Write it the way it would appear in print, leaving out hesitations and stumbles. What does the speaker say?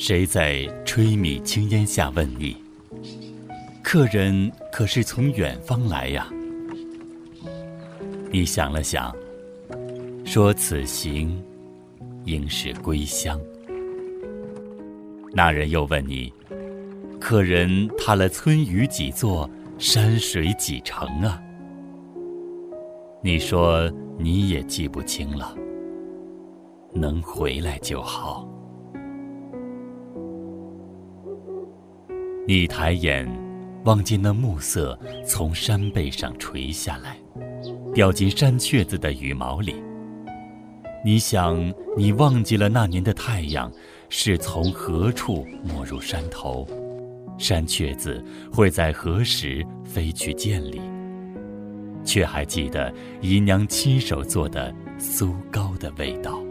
谁在炊米青烟下问你，客人可是从远方来呀？你想了想，说此行应是归乡。那人又问你，客人踏了村隅几座，山水几城啊？你说你也记不清了，能回来就好。你抬眼望见那暮色从山背上垂下来，掉进山雀子的羽毛里。你想，你忘记了那年的太阳是从何处没入山头，山雀子会在何时飞去见你，却还记得姨娘亲手做的酥糕的味道。